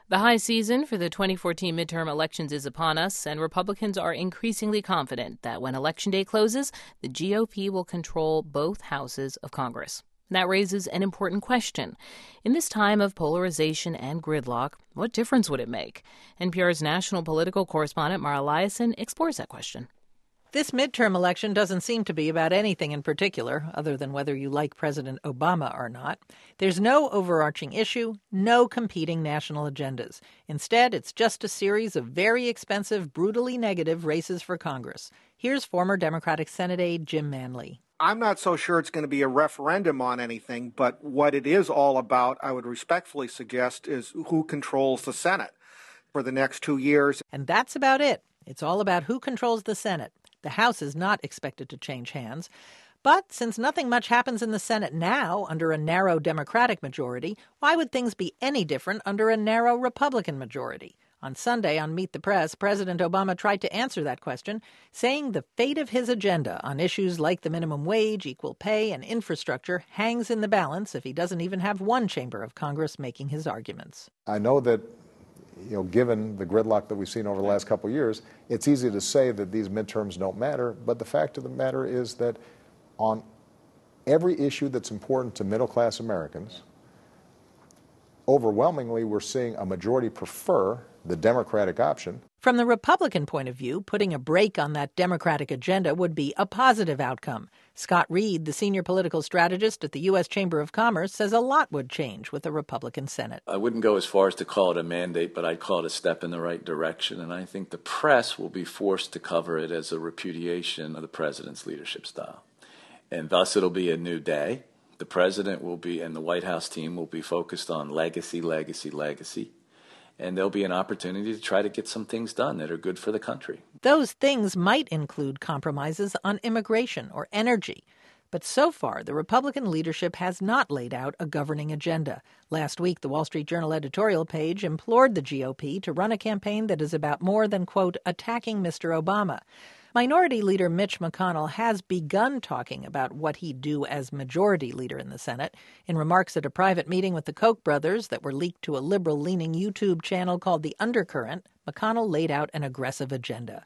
The high season for the 2014 midterm elections is upon us, and Republicans are increasingly confident that when Election Day closes, the GOP will control both houses of Congress. That raises an important question. In this time of polarization and gridlock, what difference would it make? NPR's national political correspondent Mara Liasson explores that question. This midterm election doesn't seem to be about anything in particular, other than whether you like President Obama or not. There's no overarching issue, no competing national agendas. Instead, it's just a series of very expensive, brutally negative races for Congress. Here's former Democratic Senate aide Jim Manley. I'm not so sure it's going to be a referendum on anything, but what it is all about, I would respectfully suggest, is who controls the Senate for the next 2 years. And that's about it. It's all about who controls the Senate. The House is not expected to change hands. But since nothing much happens in the Senate now under a narrow Democratic majority, why would things be any different under a narrow Republican majority? On Sunday on Meet the Press, President Obama tried to answer that question, saying the fate of his agenda on issues like the minimum wage, equal pay, and infrastructure hangs in the balance if he doesn't even have one chamber of Congress making his arguments. I know that given the gridlock that we've seen over the last couple of years, it's easy to say that these midterms don't matter, but the fact of the matter is that on every issue that's important to middle-class Americans, overwhelmingly we're seeing a majority prefer the Democratic option. From the Republican point of view, putting a brake on that Democratic agenda would be a positive outcome. Scott Reed, the senior political strategist at the U.S. Chamber of Commerce, says a lot would change with a Republican Senate. I wouldn't go as far as to call it a mandate, but I'd call it a step in the right direction. And I think the press will be forced to cover it as a repudiation of the president's leadership style. And thus it'll be a new day. The president will be, and the White House team will be focused on legacy, legacy, legacy. And there'll be an opportunity to try to get some things done that are good for the country. Those things might include compromises on immigration or energy. But so far, the Republican leadership has not laid out a governing agenda. Last week, the Wall Street Journal editorial page implored the GOP to run a campaign that is about more than, quote, attacking Mr. Obama. Minority Leader Mitch McConnell has begun talking about what he'd do as Majority Leader in the Senate. In remarks at a private meeting with the Koch brothers that were leaked to a liberal-leaning YouTube channel called The Undercurrent, McConnell laid out an aggressive agenda.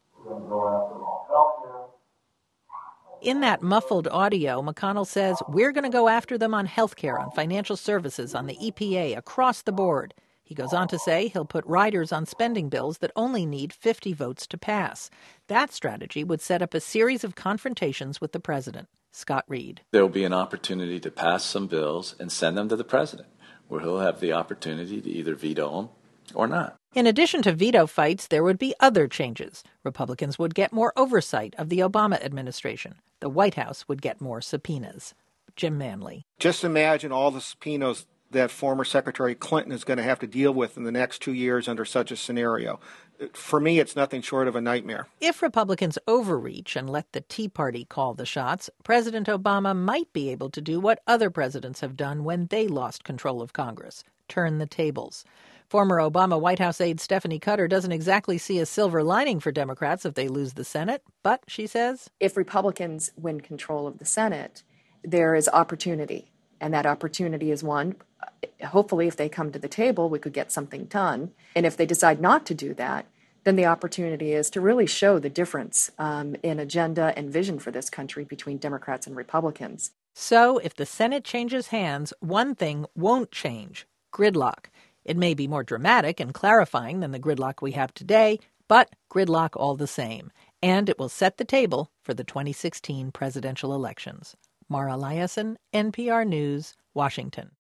In that muffled audio, McConnell says, we're going to go after them on health care, on financial services, on the EPA, across the board. He goes on to say he'll put riders on spending bills that only need 50 votes to pass. That strategy would set up a series of confrontations with the president. Scott Reed. There will be an opportunity to pass some bills and send them to the president, where he'll have the opportunity to either veto them or not. In addition to veto fights, there would be other changes. Republicans would get more oversight of the Obama administration. The White House would get more subpoenas. Jim Manley. Just imagine all the subpoenas that former Secretary Clinton is going to have to deal with in the next 2 years under such a scenario. For me, it's nothing short of a nightmare. If Republicans overreach and let the Tea Party call the shots, President Obama might be able to do what other presidents have done when they lost control of Congress, turn the tables. Former Obama White House aide Stephanie Cutter doesn't exactly see a silver lining for Democrats if they lose the Senate, but, she says, if Republicans win control of the Senate, there is opportunity. And that opportunity is one, hopefully if they come to the table, we could get something done. And if they decide not to do that, then the opportunity is to really show the difference in agenda and vision for this country between Democrats and Republicans. So if the Senate changes hands, one thing won't change: gridlock. It may be more dramatic and clarifying than the gridlock we have today, but gridlock all the same. And it will set the table for the 2016 presidential elections. Mara Liasson, NPR News, Washington.